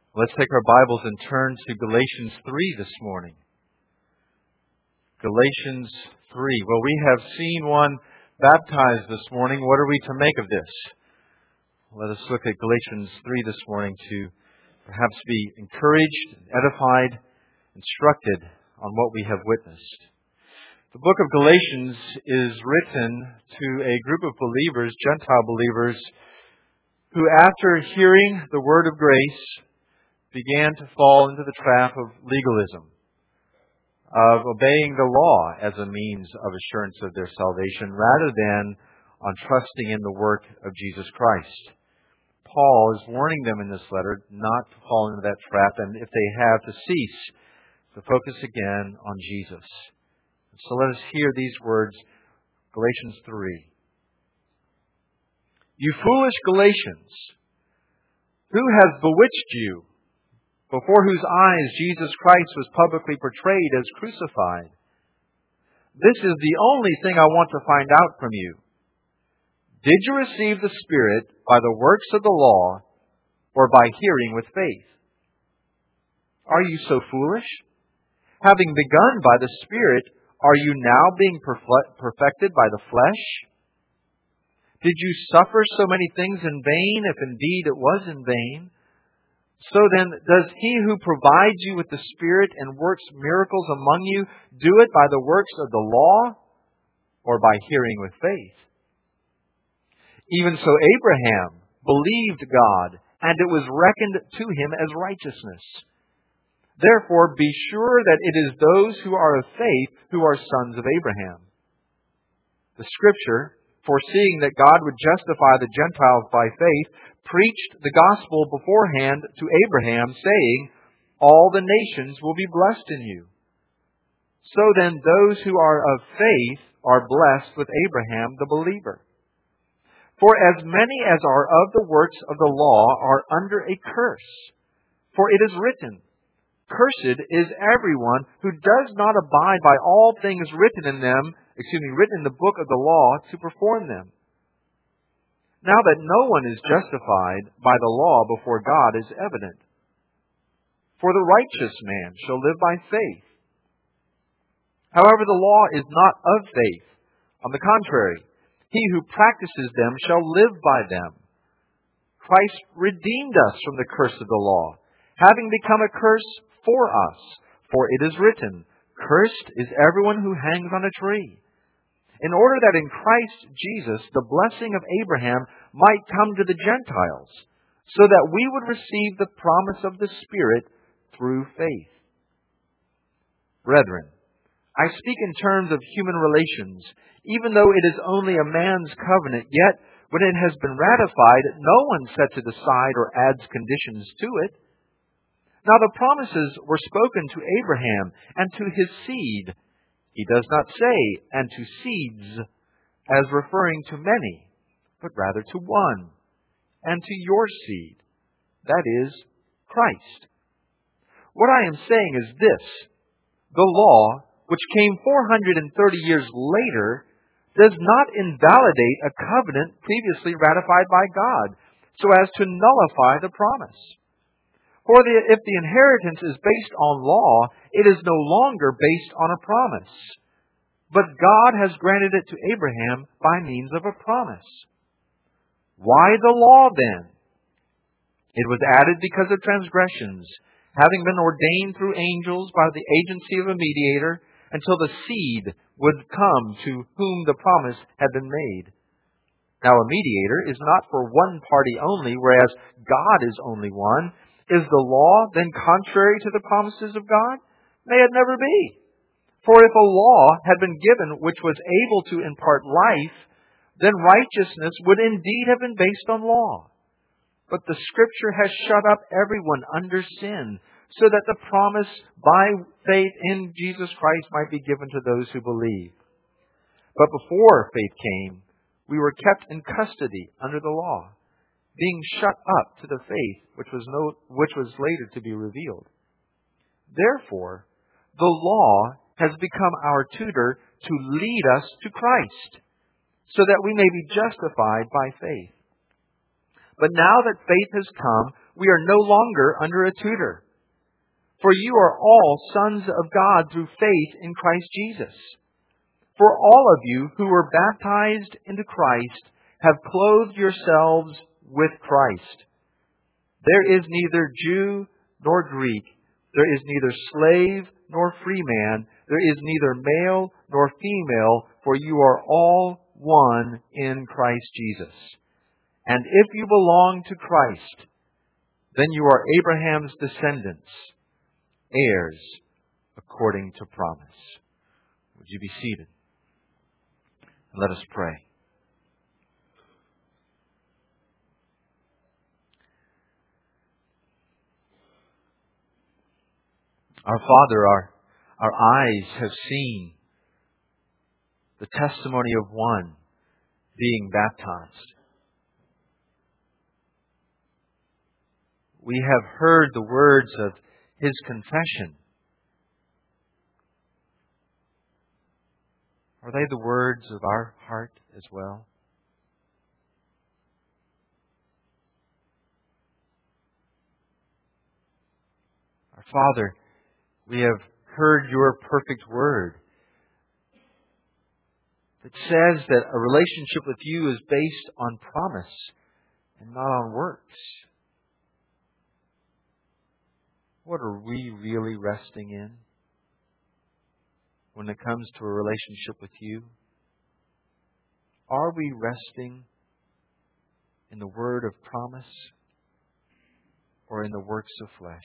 Let's take our Bibles and turn to Galatians 3 this morning. Galatians 3. Well, we have seen one baptized this morning. What are we to make of this? Let us look at Galatians 3 this morning to perhaps be encouraged, edified, instructed on what we have witnessed. The book of Galatians is written to a group of believers, Gentile believers, who after hearing the word of grace began to fall into the trap of legalism, of obeying the law as a means of assurance of their salvation rather than on trusting in the work of Jesus Christ. Paul is warning them in this letter not to fall into that trap, and if they have, to cease, to focus again on Jesus. So let us hear these words, Galatians 3. You foolish Galatians, who has bewitched you, before whose eyes Jesus Christ was publicly portrayed as crucified? This is the only thing I want to find out from you. Did you receive the Spirit by the works of the law or by hearing with faith? Are you so foolish? Having begun by the Spirit, are you now being perfected by the flesh? Did you suffer so many things in vain, if indeed it was in vain? So then, does He who provides you with the Spirit and works miracles among you do it by the works of the law or by hearing with faith? Even so, Abraham believed God, and it was reckoned to him as righteousness. Therefore, be sure that it is those who are of faith who are sons of Abraham. The Scripture, foreseeing that God would justify the Gentiles by faith, preached the gospel beforehand to Abraham, saying, all the nations will be blessed in you. So then those who are of faith are blessed with Abraham the believer. For as many as are of the works of the law are under a curse. For it is written, cursed is everyone who does not abide by all things written in the book of the law to perform them. Now that no one is justified by the law before God is evident. For the righteous man shall live by faith. However, the law is not of faith. On the contrary, he who practices them shall live by them. Christ redeemed us from the curse of the law, having become a curse for us. For it is written, cursed is everyone who hangs on a tree, in order that in Christ Jesus the blessing of Abraham might come to the Gentiles, so that we would receive the promise of the Spirit through faith. Brethren, I speak in terms of human relations, even though it is only a man's covenant, yet when it has been ratified, no one sets it aside or adds conditions to it. Now the promises were spoken to Abraham and to his seed. He does not say, and to seeds, as referring to many, but rather to one, and to your seed, that is, Christ. What I am saying is this: the law, which came 430 years later, does not invalidate a covenant previously ratified by God, so as to nullify the promise. For if the inheritance is based on law, it is no longer based on a promise. But God has granted it to Abraham by means of a promise. Why the law then? It was added because of transgressions, having been ordained through angels by the agency of a mediator, until the seed would come to whom the promise had been made. Now a mediator is not for one party only, whereas God is only one. Is the law then contrary to the promises of God? May it never be. For if a law had been given which was able to impart life, then righteousness would indeed have been based on law. But the Scripture has shut up everyone under sin, so that the promise by faith in Jesus Christ might be given to those who believe. But before faith came, we were kept in custody under the law, being shut up to the faith which was later to be revealed. Therefore, the law has become our tutor to lead us to Christ, so that we may be justified by faith. But now that faith has come, we are no longer under a tutor. For you are all sons of God through faith in Christ Jesus. For all of you who were baptized into Christ have clothed yourselves with Christ. There is neither Jew nor Greek. There is neither slave nor free man. There is neither male nor female, for you are all one in Christ Jesus. And if you belong to Christ, then you are Abraham's descendants, heirs according to promise. Would you be seated? And let us pray. Our Father, our eyes have seen the testimony of one being baptized. We have heard the words of his confession. Are they the words of our heart as well? Our Father, we have heard your perfect word that says that a relationship with you is based on promise and not on works. What are we really resting in when it comes to a relationship with you? Are we resting in the word of promise or in the works of flesh?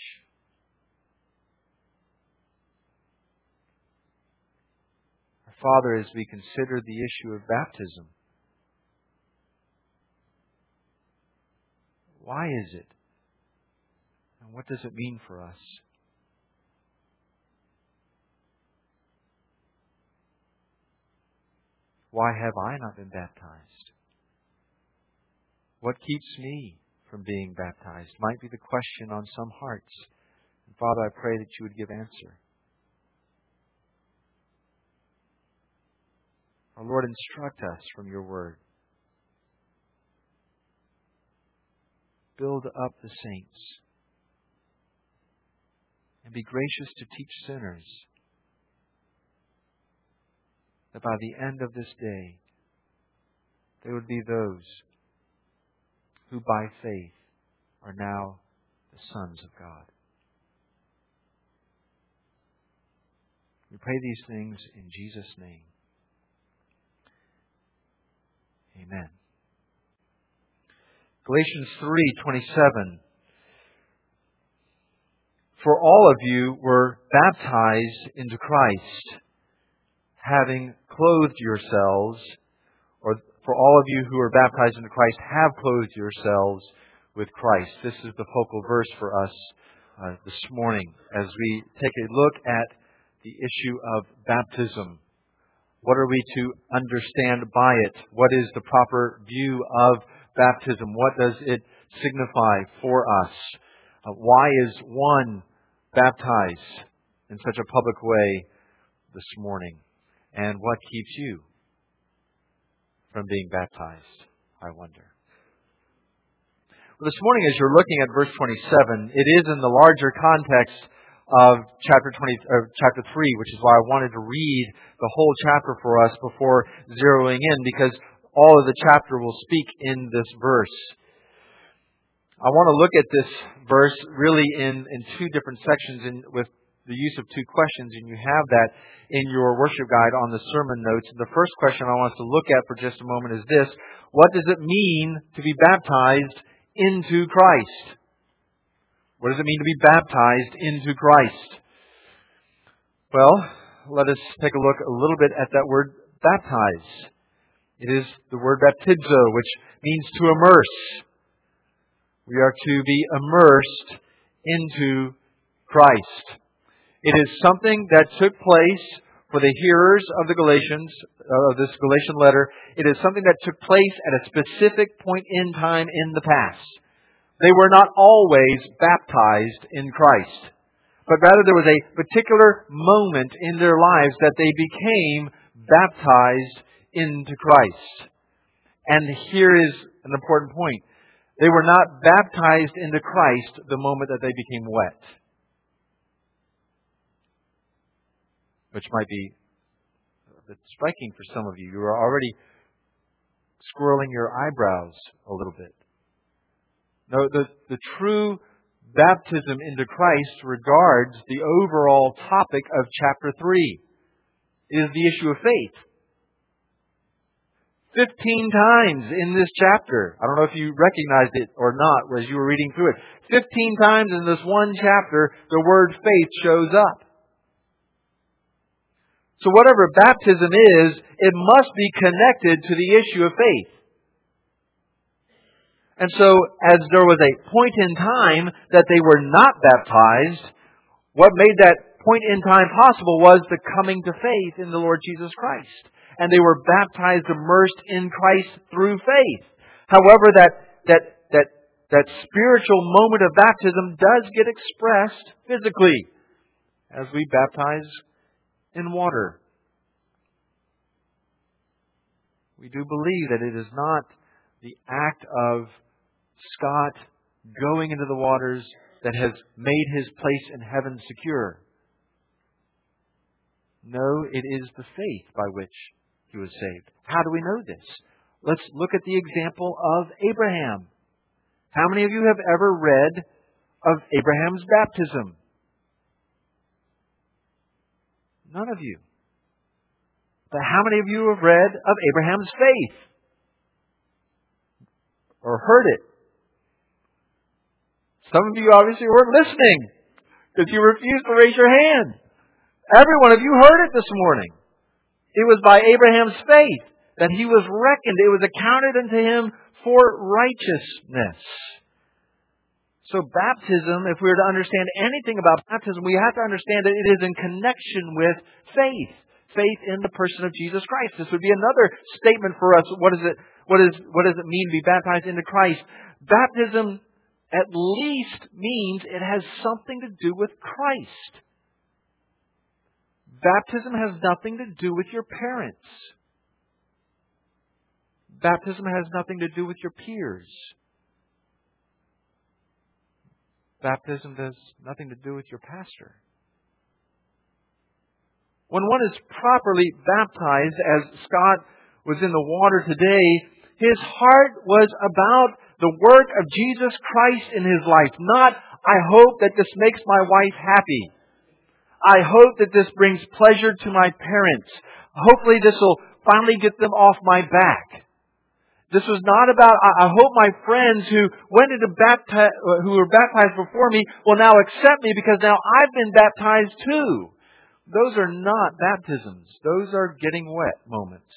Our Father, as we consider the issue of baptism, why is it? And what does it mean for us? Why have I not been baptized? What keeps me from being baptized? Might be the question on some hearts. And Father, I pray that you would give answer. Our Lord, instruct us from your word. Build up the saints. And be gracious to teach sinners that by the end of this day, there would be those who by faith are now the sons of God. We pray these things in Jesus' name. Amen. Galatians 3:27. For all of you were baptized into Christ, having clothed yourselves, or for all of you who are baptized into Christ have clothed yourselves with Christ. This is the focal verse for us this morning as we take a look at the issue of baptism. What are we to understand by it? What is the proper view of baptism? What does it signify for us? Why is one baptized in such a public way this morning? And what keeps you from being baptized, I wonder? Well, this morning, as you're looking at verse 27, it is in the larger context of chapter 3, which is why I wanted to read the whole chapter for us before zeroing in, because all of the chapter will speak in this verse. I want to look at this verse really in two different sections with the use of two questions, and you have that in your worship guide on the sermon notes. The first question I want us to look at for just a moment is this: what does it mean to be baptized into Christ? What does it mean to be baptized into Christ? Well, let us take a look a little bit at that word baptize. It is the word baptizo, which means to immerse. We are to be immersed into Christ. It is something that took place for the hearers of the Galatians, of this Galatian letter. It is something that took place at a specific point in time in the past. They were not always baptized in Christ, but rather there was a particular moment in their lives that they became baptized into Christ. And here is an important point. They were not baptized into Christ the moment that they became wet. Which might be a bit striking for some of you. You are already squirreling your eyebrows a little bit. No, the true baptism into Christ regards the overall topic of chapter 3. It is the issue of faith. 15 times in this chapter. I don't know if you recognized it or not as you were reading through it. 15 times in this one chapter, the word faith shows up. So whatever baptism is, it must be connected to the issue of faith. And so, as there was a point in time that they were not baptized, what made that point in time possible was the coming to faith in the Lord Jesus Christ. And they were baptized, immersed in Christ through faith. However, that spiritual moment of baptism does get expressed physically as we baptize in water. We do believe that it is not the act of Scott going into the waters that has made his place in heaven secure. No, it is the faith by which he was saved. How do we know this? Let's look at the example of Abraham. How many of you have ever read of Abraham's baptism? None of you. But how many of you have read of Abraham's faith? Or heard it? Some of you obviously weren't listening because you refused to raise your hand. Every one of you heard it this morning. It was by Abraham's faith that he was reckoned. It was accounted unto him for righteousness. So baptism, if we were to understand anything about baptism, we have to understand that it is in connection with faith. Faith in the person of Jesus Christ. This would be another statement for us. What does it mean to be baptized into Christ? Baptism at least means it has something to do with Christ. Baptism has nothing to do with your parents. Baptism has nothing to do with your peers. Baptism has nothing to do with your pastor. When one is properly baptized, as Scott was in the water today, his heart was about the work of Jesus Christ in his life. Not, I hope that this makes my wife happy. I hope that this brings pleasure to my parents. Hopefully this will finally get them off my back. This was not about, I hope my friends who who were baptized before me will now accept me because now I've been baptized too. Those are not baptisms. Those are getting wet moments.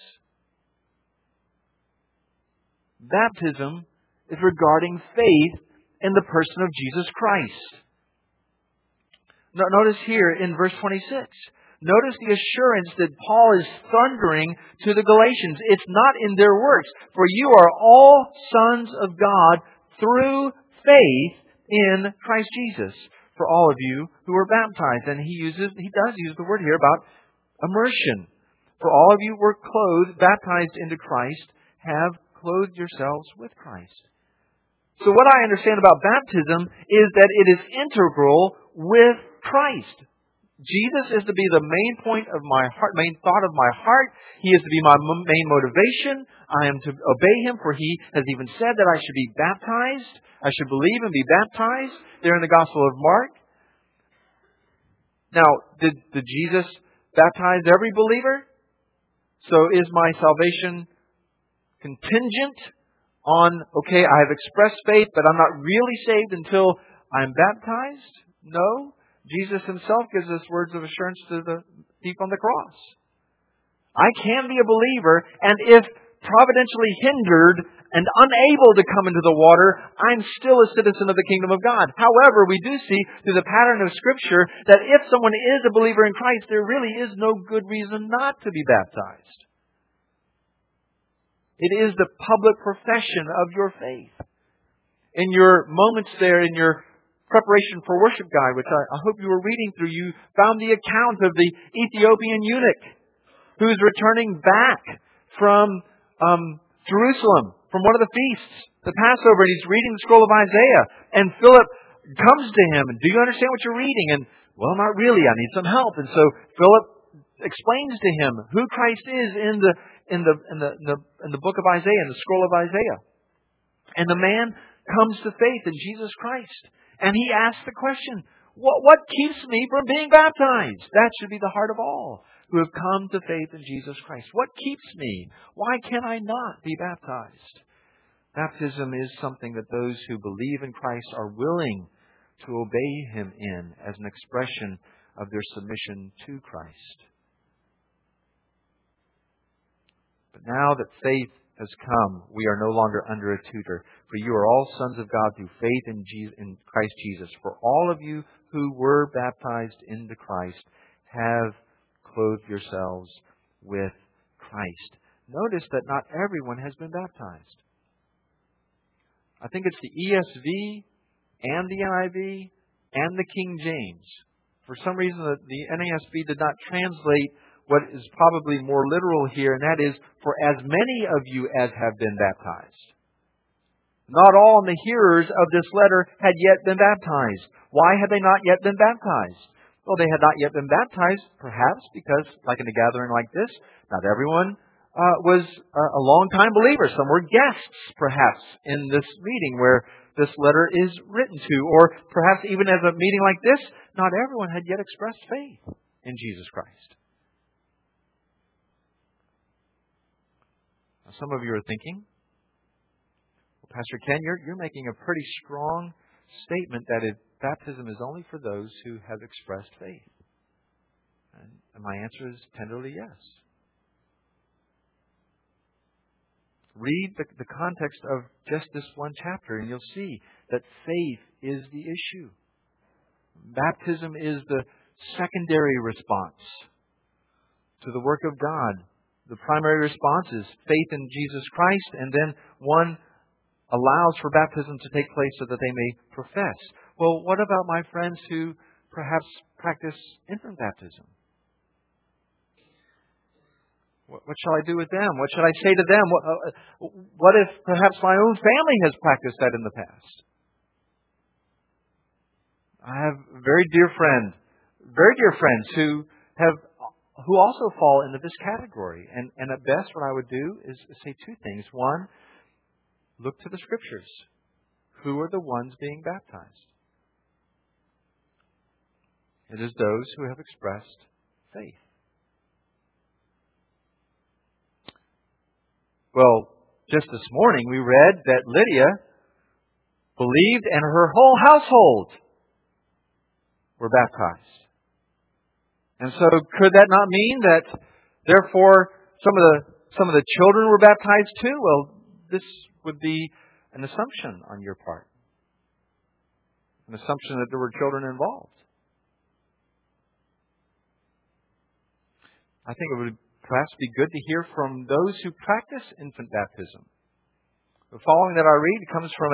Baptism is regarding faith in the person of Jesus Christ. Notice here in verse 26. Notice the assurance that Paul is thundering to the Galatians. It's not in their works. For you are all sons of God through faith in Christ Jesus. For all of you who are baptized. And he does use the word here about immersion. For all of you who were clothed, baptized into Christ, have clothed yourselves with Christ. So what I understand about baptism is that it is integral with Christ. Jesus is to be the main point of my heart, main thought of my heart. He is to be my main motivation. I am to obey Him, for He has even said that I should be baptized. I should believe and be baptized. There in the Gospel of Mark. Now, did Jesus baptize every believer? So is my salvation contingent on, okay, I have expressed faith, but I'm not really saved until I'm baptized? No. Jesus Himself gives us words of assurance to the thief on the cross. I can be a believer, and if providentially hindered and unable to come into the water, I'm still a citizen of the kingdom of God. However, we do see through the pattern of Scripture that if someone is a believer in Christ, there really is no good reason not to be baptized. It is the public profession of your faith. In your moments there, in your preparation for worship guide, which I hope you were reading through, you found the account of the Ethiopian eunuch who's returning back from Jerusalem, from one of the feasts the Passover, and he's reading the scroll of Isaiah. And Philip comes to him, and do you understand what you're reading? And, well, not really. I need some help. And so Philip explains to him who Christ is in the book of Isaiah, in the scroll of Isaiah. And the man comes to faith in Jesus Christ. And he asks the question, what keeps me from being baptized? That should be the heart of all who have come to faith in Jesus Christ. What keeps me? Why can I not be baptized? Baptism is something that those who believe in Christ are willing to obey Him in as an expression of their submission to Christ. But now that faith has come, we are no longer under a tutor. For you are all sons of God through faith in Christ Jesus. For all of you who were baptized into Christ have clothed yourselves with Christ. Notice that not everyone has been baptized. I think it's the ESV and the NIV and the King James. For some reason, the NASB did not translate what is probably more literal here, and that is, for as many of you as have been baptized. Not all the hearers of this letter had yet been baptized. Why had they not yet been baptized? Well, they had not yet been baptized, perhaps because, like in a gathering like this, not everyone was a long-time believer. Some were guests, perhaps, in this meeting where this letter is written to. Or perhaps even as a meeting like this, not everyone had yet expressed faith in Jesus Christ. Now, some of you are thinking, well, Pastor Ken, you're making a pretty strong statement that baptism is only for those who have expressed faith. And my answer is tenderly yes. Read the context of just this one chapter, and you'll see that faith is the issue. Baptism is the secondary response to the work of God. The primary response is faith in Jesus Christ, and then one allows for baptism to take place so that they may profess. Well, what about my friends who perhaps practice infant baptism? What shall I do with them? What should I say to them? What if perhaps my own family has practiced that in the past? I have very dear friends who also fall into this category. And at best, what I would do is say two things. One, look to the Scriptures. Who are the ones being baptized? It is those who have expressed faith. Well, just this morning we read that Lydia believed and her whole household were baptized. And so could that not mean that therefore some of the children were baptized too? Well, this would be an assumption on your part. An assumption that there were children involved. I think it would perhaps be good to hear from those who practice infant baptism. The following that I read comes from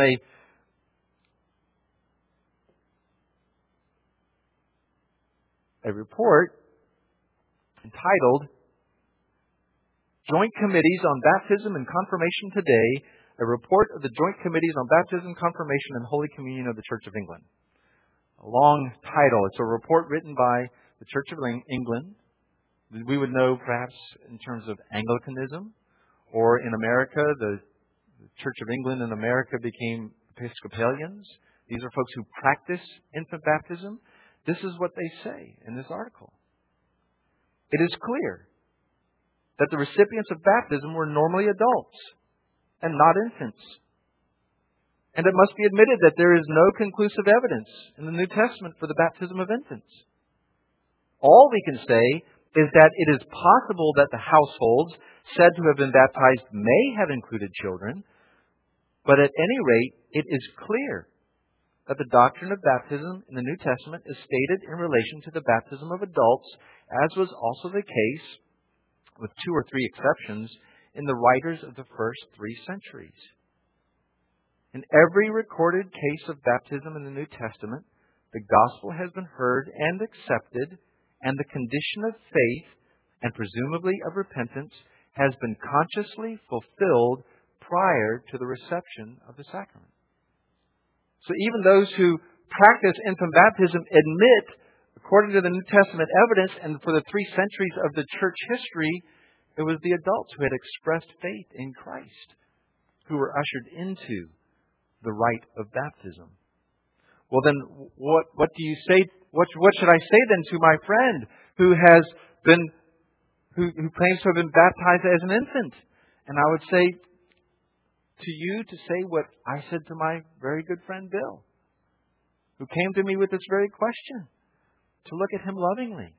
a report entitled Joint Committees on Baptism and Confirmation Today, a report of the Joint Committees on Baptism, Confirmation, and Holy Communion of the Church of England. A long title. It's a report written by the Church of England. We would know perhaps in terms of Anglicanism, or in America, the Church of England in America became Episcopalians. These are folks who practice infant baptism. This is what they say in this article. It is clear that the recipients of baptism were normally adults and not infants. And it must be admitted that there is no conclusive evidence in the New Testament for the baptism of infants. All we can say is that it is possible that the households said to have been baptized may have included children, but at any rate, it is clear that the doctrine of baptism in the New Testament is stated in relation to the baptism of adults, as was also the case, with 2 or 3 exceptions, in the writers of the first 3 centuries. In every recorded case of baptism in the New Testament, the gospel has been heard and accepted, and the condition of faith, and presumably of repentance, has been consciously fulfilled prior to the reception of the sacrament. So even those who practice infant baptism admit, according to the New Testament evidence and for the 3 centuries of the church history, it was the adults who had expressed faith in Christ who were ushered into the rite of baptism. Well, then, what do you say? What should I say then to my friend who claims to have been baptized as an infant? And I would say to you to say what I said to my very good friend Bill, who came to me with this very question, to look at him lovingly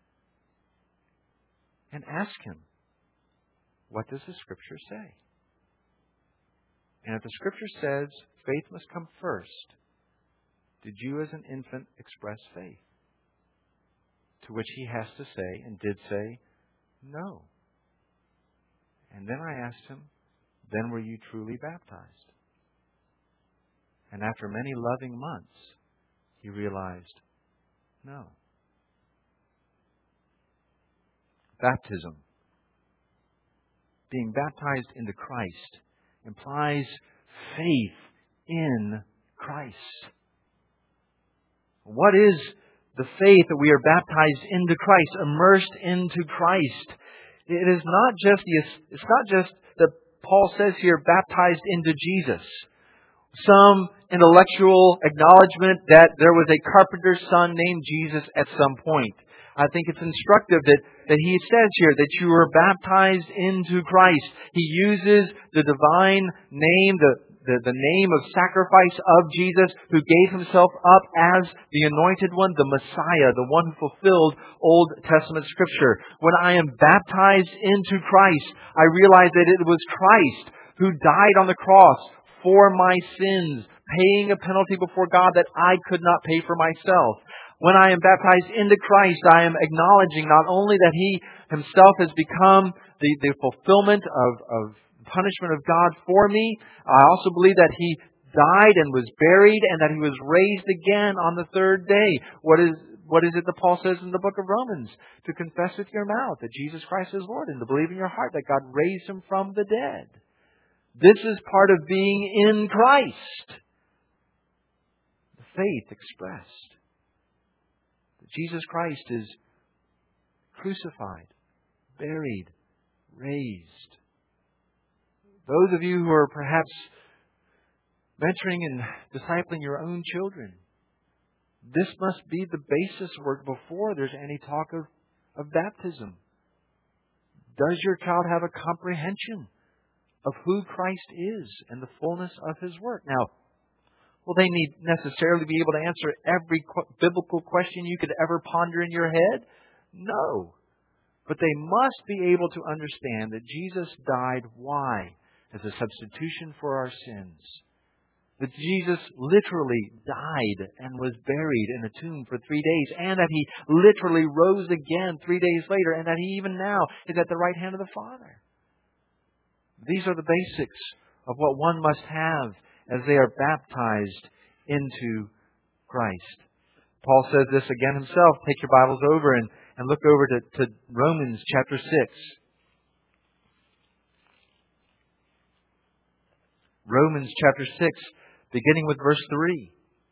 and ask him, what does the Scripture say? And if the Scripture says faith must come first, did you as an infant express faith? To which he has to say, and did say, no. And then I asked him, then were you truly baptized? And after many loving months, he realized, no. Baptism, being baptized into Christ, implies faith in Christ. What is the faith that we are baptized into Christ, immersed into Christ? It is not just that Paul says here, baptized into Jesus. Some intellectual acknowledgement that there was a carpenter's son named Jesus at some point. I think it's instructive that he says here that you were baptized into Christ. He uses the divine name, the name of sacrifice of Jesus, who gave himself up as the anointed one, the Messiah, the one who fulfilled Old Testament Scripture. When I am baptized into Christ, I realize that it was Christ who died on the cross for my sins, paying a penalty before God that I could not pay for myself. When I am baptized into Christ, I am acknowledging not only that He Himself has become the fulfillment of punishment of God for me, I also believe that He died and was buried and that He was raised again on the third day. What is it that Paul says in the book of Romans? To confess with your mouth that Jesus Christ is Lord and to believe in your heart that God raised Him from the dead. This is part of being in Christ. The faith expressed. Jesus Christ is crucified, buried, raised. Those of you who are perhaps venturing and discipling your own children, this must be the basis work before there's any talk of baptism. Does your child have a comprehension of who Christ is and the fullness of His work? Now, will they need necessarily be able to answer every biblical question you could ever ponder in your head? No. But they must be able to understand that Jesus died. Why? As a substitution for our sins. That Jesus literally died and was buried in a tomb for 3 days, and that He literally rose again 3 days later, and that He even now is at the right hand of the Father. These are the basics of what one must have as they are baptized into Christ. Paul says this again himself. Take your Bibles over and look over to Romans chapter 6. Romans chapter 6, beginning with verse 3.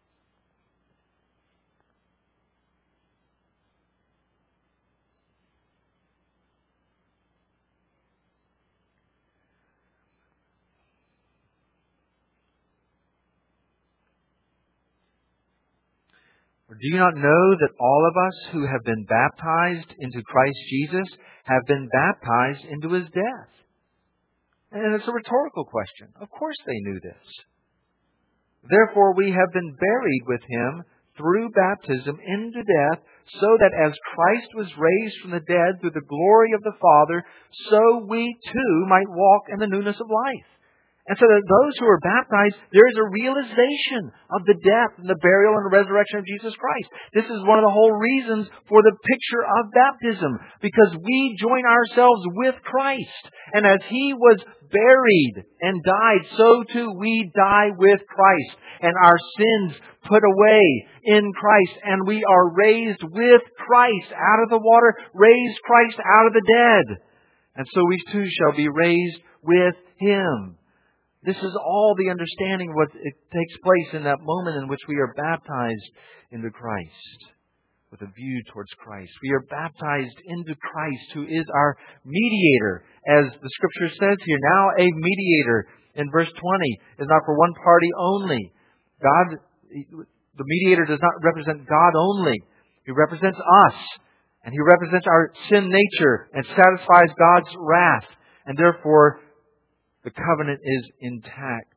Or do you not know that all of us who have been baptized into Christ Jesus have been baptized into His death? And it's a rhetorical question. Of course they knew this. Therefore we have been buried with Him through baptism into death, so that as Christ was raised from the dead through the glory of the Father, so we too might walk in the newness of life. And so that those who are baptized, there is a realization of the death and the burial and the resurrection of Jesus Christ. This is one of the whole reasons for the picture of baptism, because we join ourselves with Christ. And as He was buried and died, so too we die with Christ. And our sins put away in Christ. And we are raised with Christ out of the water, raised Christ out of the dead. And so we too shall be raised with Him. This is all the understanding of what it takes place in that moment in which we are baptized into Christ, with a view towards Christ. We are baptized into Christ, who is our mediator, as the Scripture says here. Now a mediator, in verse 20, is not for one party only. God, the mediator does not represent God only. He represents us, and He represents our sin nature and satisfies God's wrath. And therefore, the covenant is intact.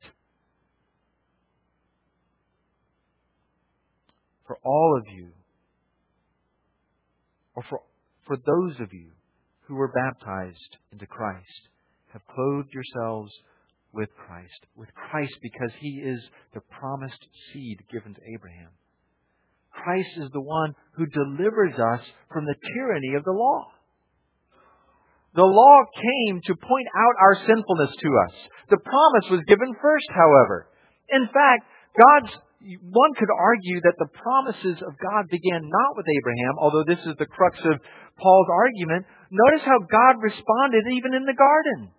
For all of you, or for those of you who were baptized into Christ, have clothed yourselves with Christ because He is the promised seed given to Abraham. Christ is the one who delivers us from the tyranny of the law. The law came to point out our sinfulness to us. The promise was given first, however. In fact, one could argue that the promises of God began not with Abraham, although this is the crux of Paul's argument. Notice how God responded even in the garden.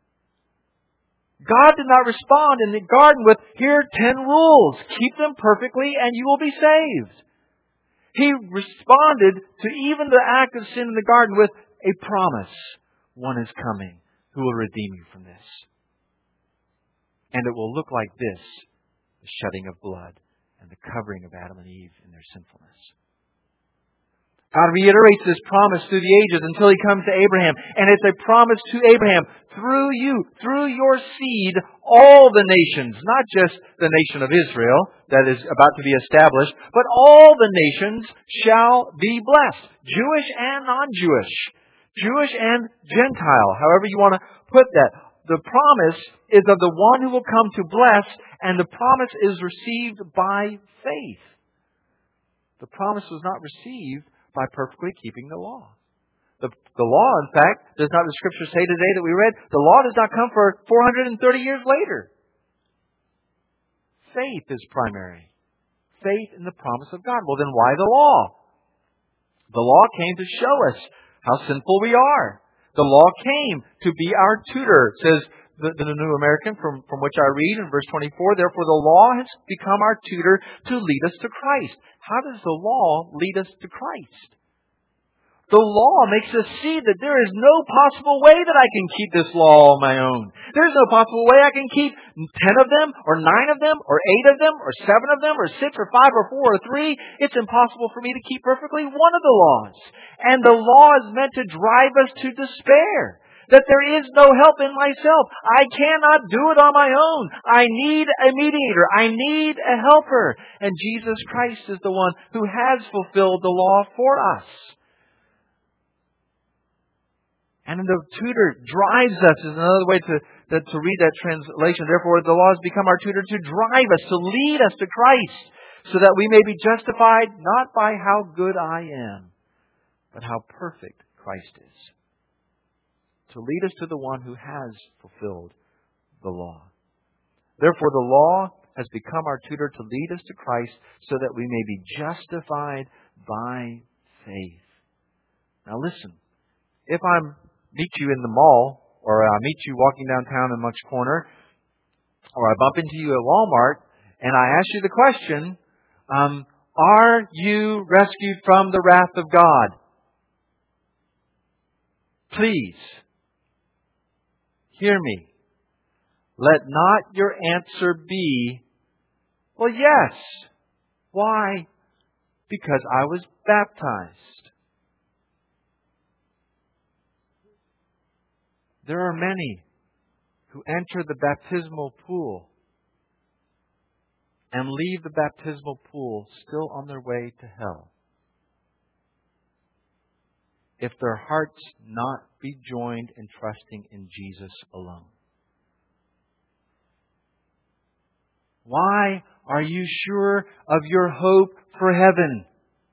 God did not respond in the garden with, here are 10 rules. Keep them perfectly and you will be saved. He responded to even the act of sin in the garden with a promise. One is coming who will redeem you from this. And it will look like this, the shedding of blood and the covering of Adam and Eve in their sinfulness. God reiterates this promise through the ages until He comes to Abraham. And it's a promise to Abraham, through you, through your seed, all the nations, not just the nation of Israel that is about to be established, but all the nations shall be blessed, Jewish and non-Jewish, Jewish and Gentile, however you want to put that. The promise is of the one who will come to bless, and the promise is received by faith. The promise was not received by perfectly keeping the law. The law, in fact, does not the Scripture say today that we read, the law does not come for 430 years later. Faith is primary. Faith in the promise of God. Well, then why the law? The law came to show us how sinful we are. The law came to be our tutor, says the New American, from which I read in verse 24. Therefore, the law has become our tutor to lead us to Christ. How does the law lead us to Christ? The law makes us see that there is no possible way that I can keep this law on my own. There is no possible way I can keep 10 of them, or 9 of them, or 8 of them, or 7 of them, or 6, or 5, or 4, or 3. It's impossible for me to keep perfectly one of the laws. And the law is meant to drive us to despair. That there is no help in myself. I cannot do it on my own. I need a mediator. I need a helper. And Jesus Christ is the one who has fulfilled the law for us. And the tutor drives us is another way to read that translation. Therefore, the law has become our tutor to drive us, to lead us to Christ, so that we may be justified not by how good I am, but how perfect Christ is. To lead us to the one who has fulfilled the law. Therefore, the law has become our tutor to lead us to Christ, so that we may be justified by faith. Now listen, if I meet you in the mall, or I meet you walking downtown in Moncks Corner, or I bump into you at Walmart, and I ask you the question, are you rescued from the wrath of God? Please, hear me. Let not your answer be, well, yes. Why? Because I was baptized. There are many who enter the baptismal pool and leave the baptismal pool still on their way to hell, if their hearts not be joined in trusting in Jesus alone. Why are you sure of your hope for heaven?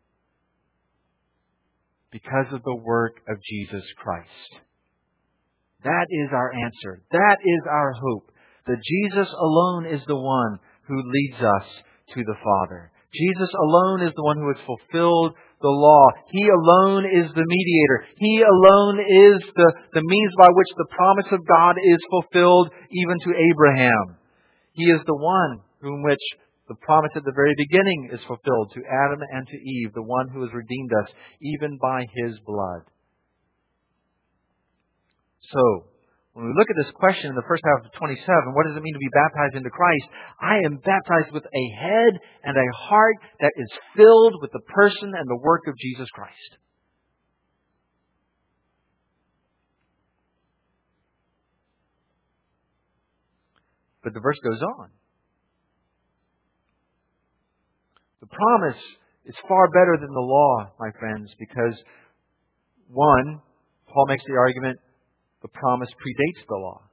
Because of the work of Jesus Christ. That is our answer. That is our hope. That Jesus alone is the one who leads us to the Father. Jesus alone is the one who has fulfilled the law. He alone is the mediator. He alone is the means by which the promise of God is fulfilled even to Abraham. He is the one through which the promise at the very beginning is fulfilled to Adam and to Eve, the one who has redeemed us even by His blood. So, when we look at this question in the first half of 27, what does it mean to be baptized into Christ? I am baptized with a head and a heart that is filled with the person and the work of Jesus Christ. But the verse goes on. The promise is far better than the law, my friends, because one, Paul makes the argument, the promise predates the law.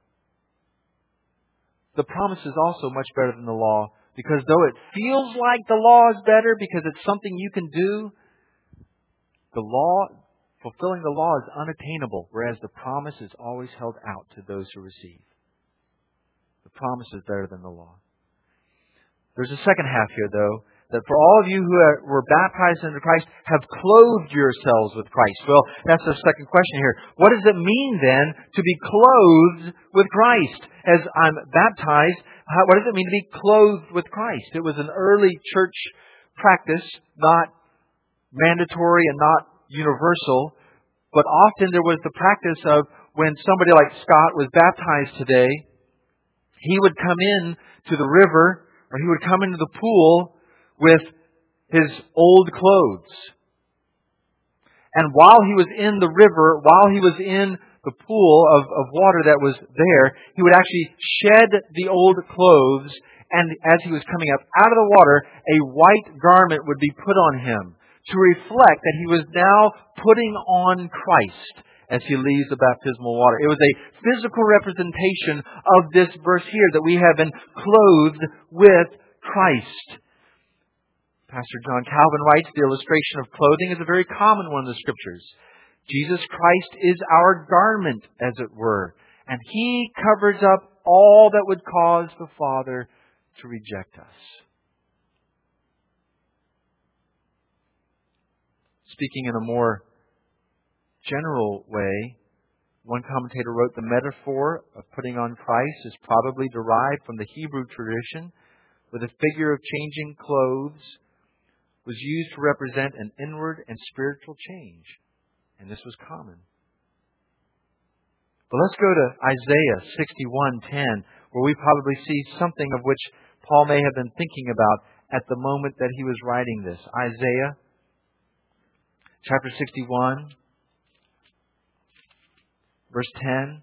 The promise is also much better than the law because though it feels like the law is better because it's something you can do, the law, fulfilling the law is unattainable, whereas the promise is always held out to those who receive. The promise is better than the law. There's a second half here, though, that for all of you who were baptized into Christ have clothed yourselves with Christ. Well, that's the second question here. What does it mean then to be clothed with Christ? As I'm baptized, what does it mean to be clothed with Christ? It was an early church practice, not mandatory and not universal, but often there was the practice of when somebody like Scott was baptized today, he would come in to the river or he would come into the pool with his old clothes. And while he was in the river, while he was in the pool of water that was there, he would actually shed the old clothes, and as he was coming up out of the water, a white garment would be put on him to reflect that he was now putting on Christ as he leaves the baptismal water. It was a physical representation of this verse here, that we have been clothed with Christ. Pastor John Calvin writes, the illustration of clothing is a very common one in the Scriptures. Jesus Christ is our garment, as it were, and He covers up all that would cause the Father to reject us. Speaking in a more general way, one commentator wrote, the metaphor of putting on Christ is probably derived from the Hebrew tradition, where the figure of changing clothes was used to represent an inward and spiritual change. And this was common. But let's go to Isaiah 61:10, where we probably see something of which Paul may have been thinking about at the moment that he was writing this. Isaiah chapter 61, verse 10.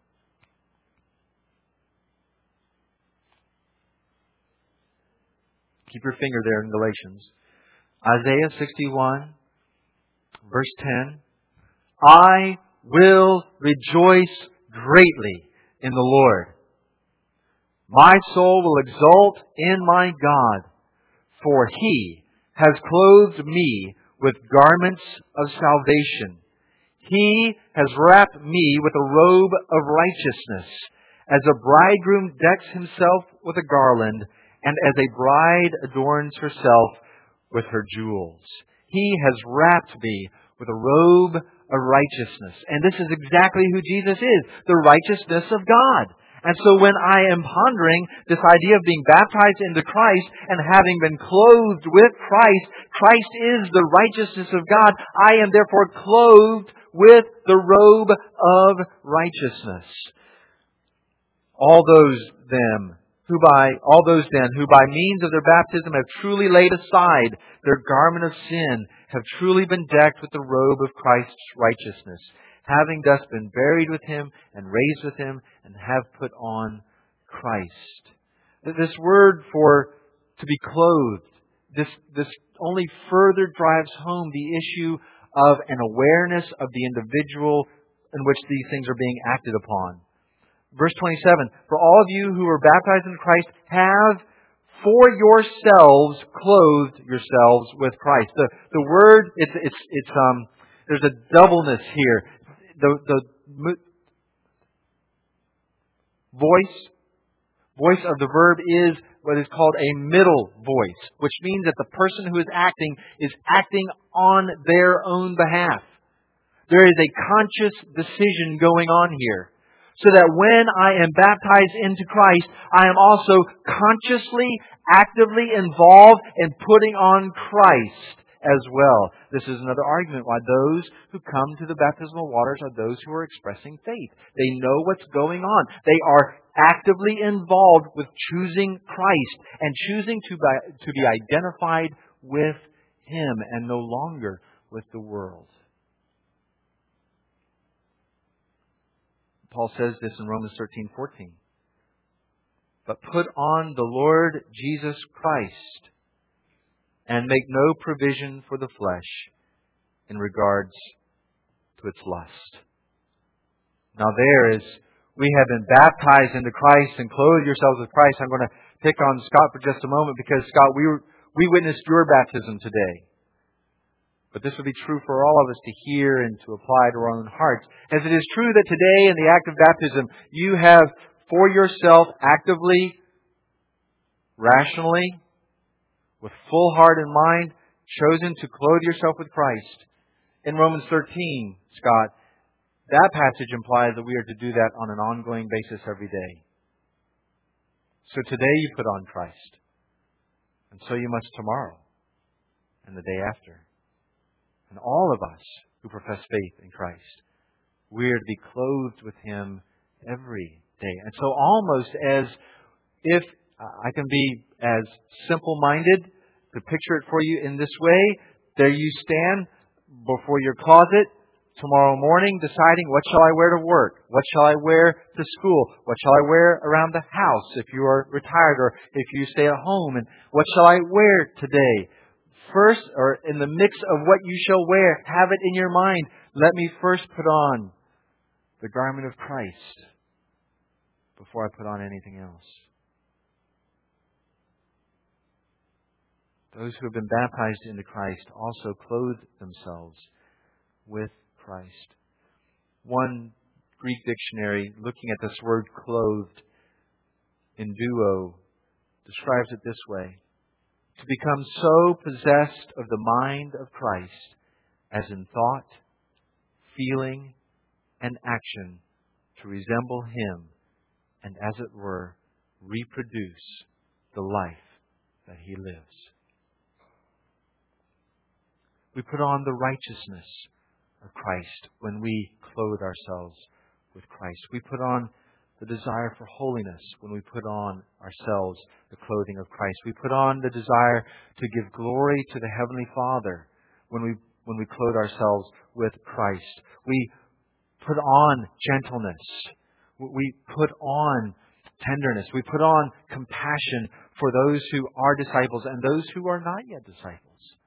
Keep your finger there in Galatians. Isaiah 61, verse 10. I will rejoice greatly in the Lord. My soul will exult in my God, for He has clothed me with garments of salvation. He has wrapped me with a robe of righteousness, as a bridegroom decks himself with a garland, and as a bride adorns herself with her jewels. He has wrapped me with a robe of righteousness. And this is exactly who Jesus is, the righteousness of God. And so when I am pondering this idea of being baptized into Christ and having been clothed with Christ, Christ is the righteousness of God. I am therefore clothed with the robe of righteousness. All those then who by means of their baptism have truly laid aside their garment of sin, have truly been decked with the robe of Christ's righteousness, having thus been buried with Him and raised with Him, and have put on Christ. This word for to be clothed, this only further drives home the issue of an awareness of the individual in which these things are being acted upon. Verse 27, for all of you who are baptized in Christ have for yourselves clothed yourselves with Christ. The word, there's a doubleness here. The voice of the verb is what is called a middle voice, which means that the person who is acting on their own behalf. There is a conscious decision going on here. So that when I am baptized into Christ, I am also consciously, actively involved in putting on Christ as well. This is another argument why those who come to the baptismal waters are those who are expressing faith. They know what's going on. They are actively involved with choosing Christ and choosing to be identified with Him and no longer with the world. Paul says this in Romans 13:14. But put on the Lord Jesus Christ and make no provision for the flesh in regards to its lust. Now we have been baptized into Christ and clothe yourselves with Christ. I'm going to pick on Scott for just a moment because, Scott, we witnessed your baptism today. But this would be true for all of us to hear and to apply to our own hearts. As it is true that today in the act of baptism, you have for yourself actively, rationally, with full heart and mind, chosen to clothe yourself with Christ. In Romans 13, Scott, that passage implies that we are to do that on an ongoing basis every day. So today you put on Christ. And so you must tomorrow and the day after. And all of us who profess faith in Christ, we are to be clothed with Him every day. And so almost as if I can be as simple-minded to picture it for you in this way, there you stand before your closet tomorrow morning deciding, what shall I wear to work? What shall I wear to school? What shall I wear around the house if you are retired or if you stay at home? And what shall I wear today? First, or in the mix of what you shall wear, have it in your mind. Let me first put on the garment of Christ before I put on anything else. Those who have been baptized into Christ also clothe themselves with Christ. One Greek dictionary, looking at this word clothed, enduo, describes it this way: to become so possessed of the mind of Christ as in thought, feeling, and action to resemble Him and, as it were, reproduce the life that He lives. We put on the righteousness of Christ when we clothe ourselves with Christ. We put on the desire for holiness when we put on ourselves the clothing of Christ. We put on the desire to give glory to the Heavenly Father when we clothe ourselves with Christ. We put on gentleness. We put on tenderness. We put on compassion for those who are disciples and those who are not yet disciples.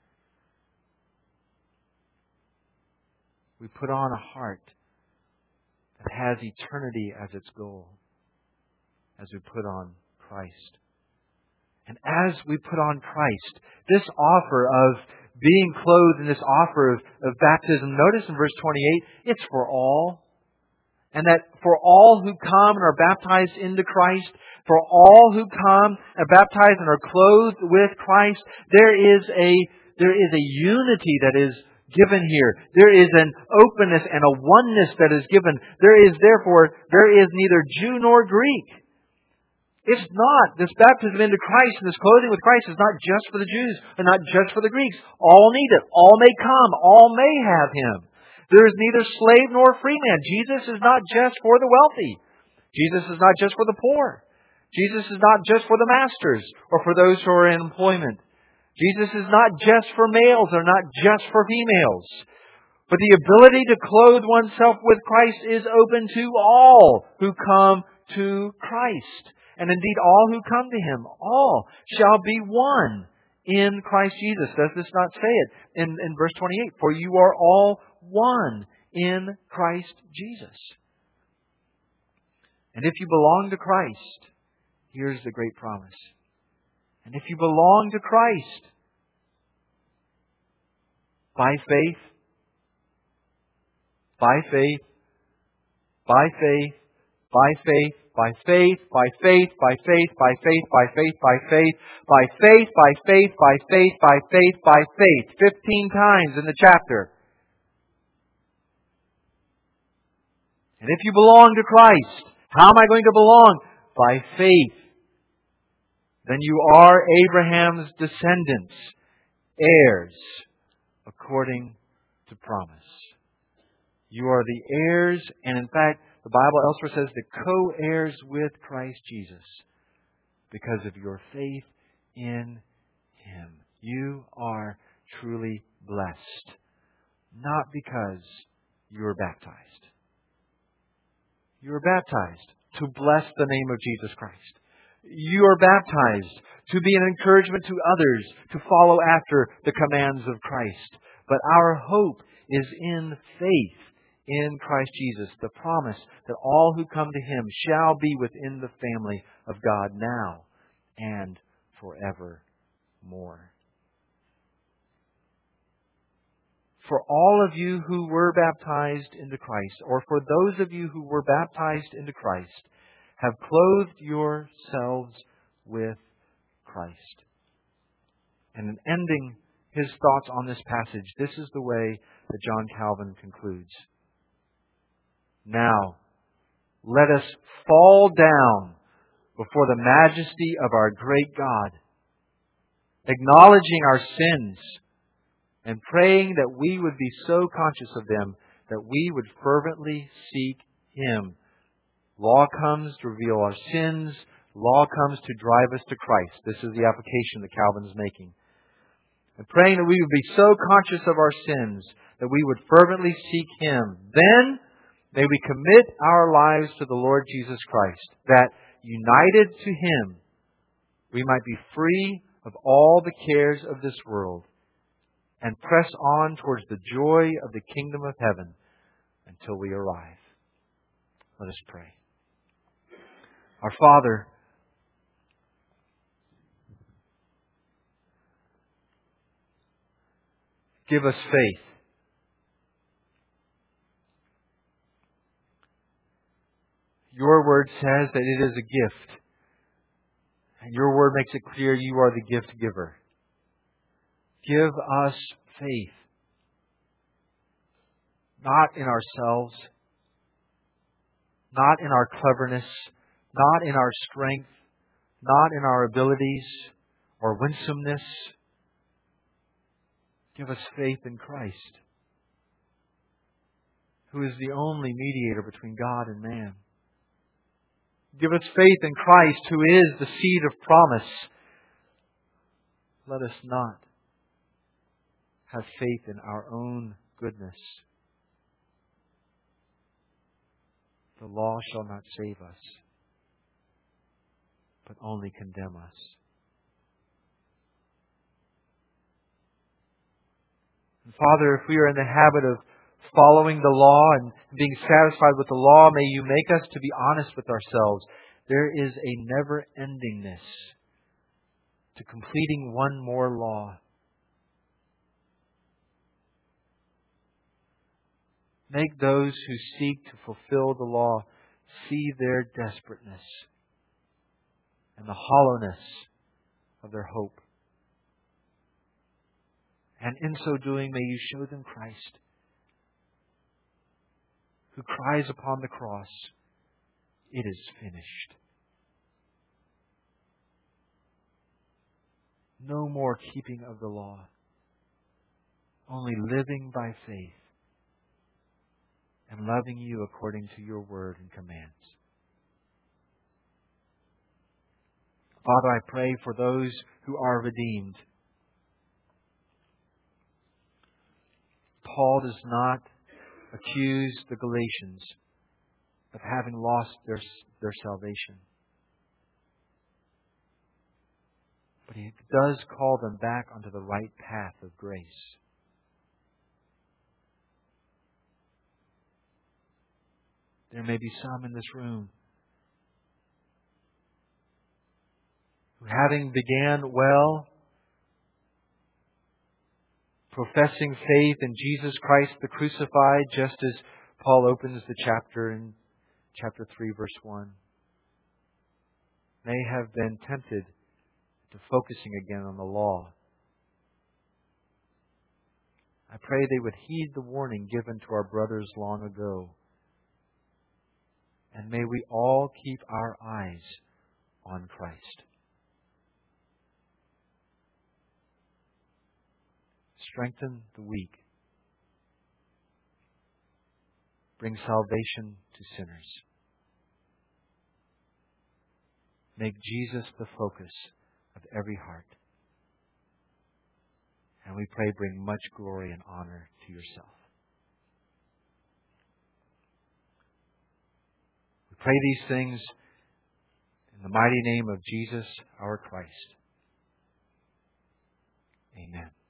We put on a heart that has eternity as its goal as we put on Christ. And as we put on Christ, this offer of being clothed in this offer of baptism, notice in verse 28, it's for all. And that for all who come and are baptized into Christ, for all who come and baptized and are clothed with Christ, there is a unity that is given here. There is an openness and a oneness that is given. There is neither Jew nor Greek. It's not. This baptism into Christ and this clothing with Christ is not just for the Jews and not just for the Greeks. All need it. All may come. All may have Him. There is neither slave nor free man. Jesus is not just for the wealthy. Jesus is not just for the poor. Jesus is not just for the masters or for those who are in employment. Jesus is not just for males or not just for females. But the ability to clothe oneself with Christ is open to all who come to Christ. And indeed, all who come to Him, all shall be one in Christ Jesus. Does this not say it in verse 28? For you are all one in Christ Jesus. And if you belong to Christ, here's the great promise. And if you belong to Christ, by faith, by faith, by faith, by faith, By faith, by faith, by faith, by faith, by faith, by faith, by faith, by faith, by faith, by faith, by faith. 15 times in the chapter. And if you belong to Christ, how am I going to belong? By faith. Then you are Abraham's descendants, heirs, according to promise. You are the heirs, and in fact, the Bible elsewhere says the co-heirs with Christ Jesus because of your faith in Him. You are truly blessed, not because you were baptized. You were baptized to bless the name of Jesus Christ. You are baptized to be an encouragement to others to follow after the commands of Christ. But our hope is in faith in Christ Jesus, the promise that all who come to Him shall be within the family of God now and forevermore. For all of you who were baptized into Christ, or for those of you who were baptized into Christ, have clothed yourselves with Christ. And in ending his thoughts on this passage, this is the way that John Calvin concludes. Now, let us fall down before the majesty of our great God, acknowledging our sins and praying that we would be so conscious of them that we would fervently seek Him. Law comes to reveal our sins. Law comes to drive us to Christ. This is the application that Calvin is making. And praying that we would be so conscious of our sins that we would fervently seek Him. Then may we commit our lives to the Lord Jesus Christ, that united to Him, we might be free of all the cares of this world and press on towards the joy of the kingdom of heaven until we arrive. Let us pray. Our Father, give us faith. Your word says that it is a gift. And your word makes it clear you are the gift giver. Give us faith. Not in ourselves. Not in our cleverness. Not in our strength. Not in our abilities or winsomeness. Give us faith in Christ, who is the only mediator between God and man. Give us faith in Christ, who is the seed of promise. Let us not have faith in our own goodness. The law shall not save us, but only condemn us. And Father, if we are in the habit of following the law and being satisfied with the law, may You make us to be honest with ourselves. There is a never-endingness to completing one more law. Make those who seek to fulfill the law see their desperateness and the hollowness of their hope. And in so doing, may You show them Christ, who cries upon the cross, "It is finished." No more keeping of the law, only living by faith and loving You according to Your word and commands. Father, I pray for those who are redeemed. Paul does not accuse the Galatians of having lost their salvation. But he does call them back onto the right path of grace. There may be some in this room who, having began well, professing faith in Jesus Christ the crucified, just as Paul opens the chapter in chapter 3, verse 1. may have been tempted to focusing again on the law. I pray they would heed the warning given to our brothers long ago. And may we all keep our eyes on Christ. Strengthen the weak. Bring salvation to sinners. Make Jesus the focus of every heart. And we pray, bring much glory and honor to yourself. We pray these things in the mighty name of Jesus, our Christ. Amen.